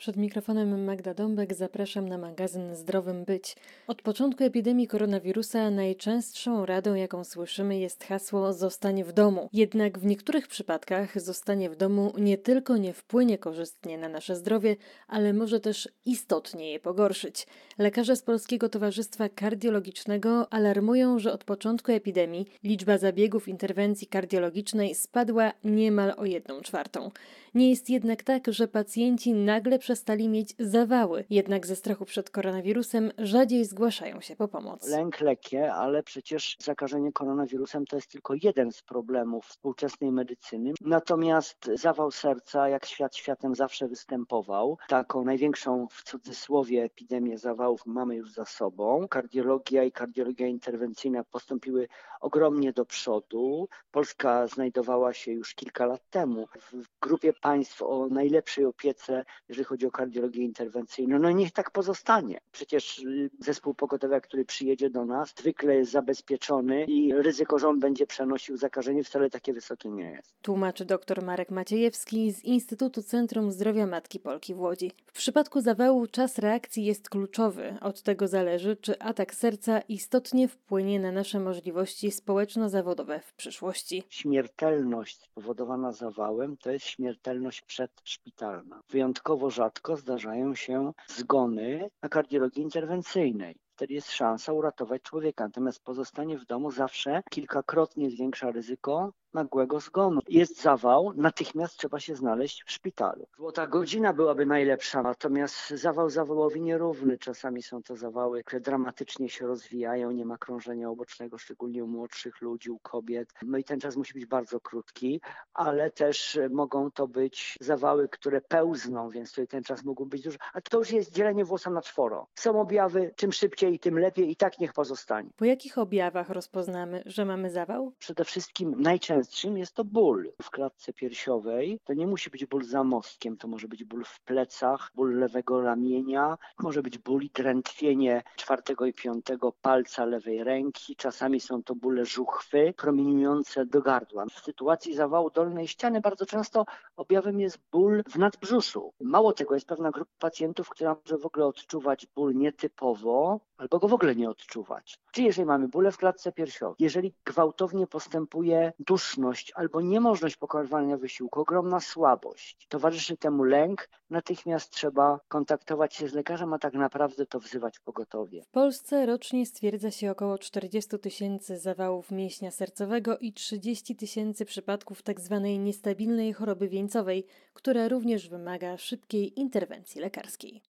Przed mikrofonem Magda Dąbek zapraszam na magazyn Zdrowym Być. Od początku epidemii koronawirusa najczęstszą radą, jaką słyszymy, jest hasło „zostań w domu”. Jednak w niektórych przypadkach zostanie w domu nie tylko nie wpłynie korzystnie na nasze zdrowie, ale może też istotnie je pogorszyć. Lekarze z Polskiego Towarzystwa Kardiologicznego alarmują, że od początku epidemii liczba zabiegów interwencji kardiologicznej spadła niemal o 1/4. Nie jest jednak tak, że pacjenci nagle przestali mieć zawały, jednak ze strachu przed koronawirusem rzadziej zgłaszają się po pomoc. Lęk lekie, ale przecież zakażenie koronawirusem to jest tylko jeden z problemów współczesnej medycyny. Natomiast zawał serca, jak świat światem zawsze występował, taką największą w cudzysłowie epidemię zawałów mamy już za sobą. Kardiologia i kardiologia interwencyjna postąpiły ogromnie do przodu. Polska znajdowała się już kilka lat temu w grupie państw o najlepszej opiece, jeżeli chodzi o kardiologię interwencyjną. No niech tak pozostanie. Przecież zespół pogotowia, który przyjedzie do nas, zwykle jest zabezpieczony i ryzyko, że on będzie przenosił zakażenie, wcale takie wysokie nie jest. Tłumaczy dr Marek Maciejewski z Instytutu Centrum Zdrowia Matki Polki w Łodzi. W przypadku zawału czas reakcji jest kluczowy. Od tego zależy, czy atak serca istotnie wpłynie na nasze możliwości społeczno-zawodowe w przyszłości. Śmiertelność spowodowana zawałem to jest śmiertelność przedszpitalna. Wyjątkowo rzadko zdarzają się zgony na kardiologii interwencyjnej. Wtedy jest szansa uratować człowieka. Natomiast pozostanie w domu zawsze kilkakrotnie zwiększa ryzyko nagłego zgonu. Jest zawał, natychmiast trzeba się znaleźć w szpitalu. Złota godzina byłaby najlepsza, natomiast zawał zawałowi nierówny. Czasami są to zawały, które dramatycznie się rozwijają, nie ma krążenia obocznego, szczególnie u młodszych ludzi, u kobiet. No i ten czas musi być bardzo krótki, ale też mogą to być zawały, które pełzną, więc tutaj ten czas mógł być duży. A to już jest dzielenie włosa na czworo. Są objawy, czym szybciej, tym lepiej i tak niech pozostanie. Po jakich objawach rozpoznamy, że mamy zawał? Przede wszystkim najczęstszym jest to ból w klatce piersiowej. To nie musi być ból za mostkiem, to może być ból w plecach, ból lewego ramienia, może być ból i drętwienie 4. i 5. palca lewej ręki. Czasami są to bóle żuchwy promieniujące do gardła. W sytuacji zawału dolnej ściany bardzo często objawem jest ból w nadbrzuszu. Mało tego, jest pewna grupa pacjentów, która może w ogóle odczuwać ból nietypowo, albo go w ogóle nie odczuwać. Czyli jeżeli mamy bóle w klatce piersiowej, jeżeli gwałtownie postępuje duszność albo niemożność pokonywania wysiłku, ogromna słabość, towarzyszy temu lęk, natychmiast trzeba kontaktować się z lekarzem, a tak naprawdę to wzywać pogotowie. W Polsce rocznie stwierdza się około 40 000 zawałów mięśnia sercowego i 30 000 przypadków tzw. niestabilnej choroby wieńcowej, która również wymaga szybkiej interwencji lekarskiej.